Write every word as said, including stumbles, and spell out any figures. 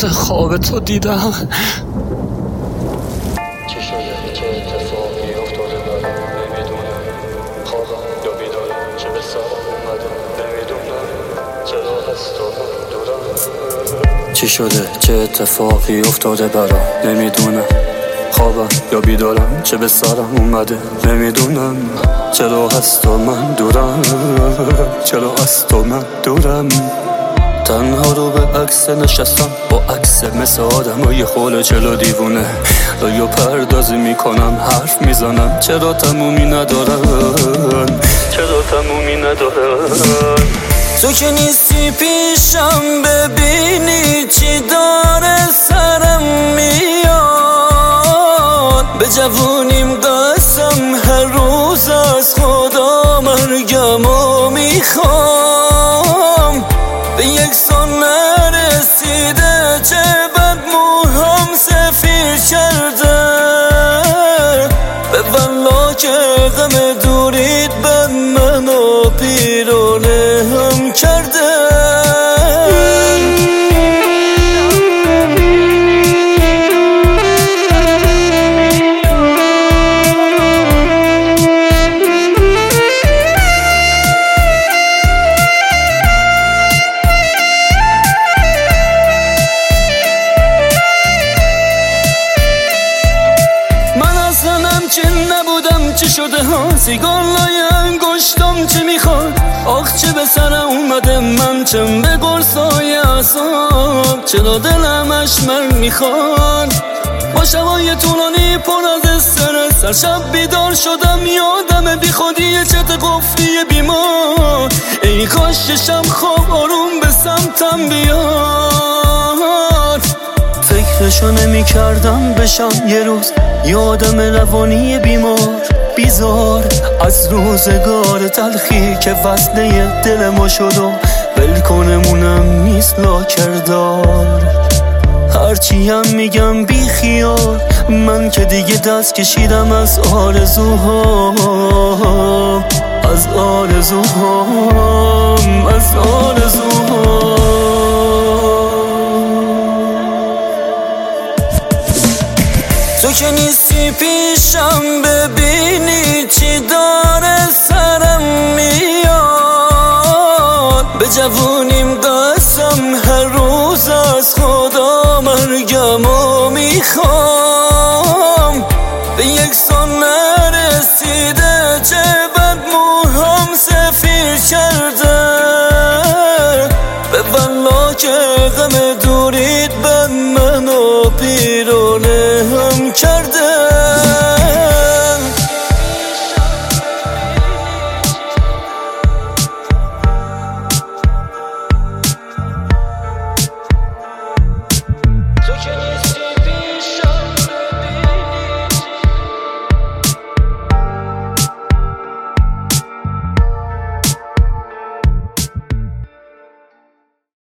مثل خواب تو دیدم. چی شده؟ چه اتفاقی افتاده برام نمیدونم. خوابم یا بیدارم، چه به سرم اومده نمیدونم. چرا هست و من دورم. چی شده؟ چه اتفاقی افتاده برام نمیدونم. خوابم یا بیدارم، چه به سرم اومده نمیدونم. چرا هست و من دورم، چرا هست و من دورم. تنها رو به عکس نشستم با عکس مثل آدم های خول چلو دیوونه. یا پردازی میکنم حرف میزنم، چرا تمومی ندارن، چرا تمومی ندارن. تو که نیستی پیشم ببینی چی داره سرم میاد. به جوونیم قسم هر روز از خدا مرگمو میخوام. به یک سان نرسیده چه بد موهام سفید کرده. به والله که غم دورید بد منو پیرانه هم کرده. چه نبودم چه شده ها، سیگار لای انگشتم چه میخواد. آخ چه به سرم اومده من، چه به قرصای اعصاب. چرا دلم اشمر میخواد با شبای طولانی پر از استرس. هر شب بیدار شدم یادم بی خودی چت قفلی بیمار. ای کاش چشم خواب آروم به سمتم بیاد. فکرشو نمی کردم بشم یه روز یادم روانی بیمار بیزار. از روزگار تلخی که وصله دل ما شد و بلکنمونم نیست لاکردار. هرچی هم میگم بی خیال، من که دیگه دست کشیدم از آرزوهام، از آرزوهام، از آرزوهام. تو که نیستی پیشم ببین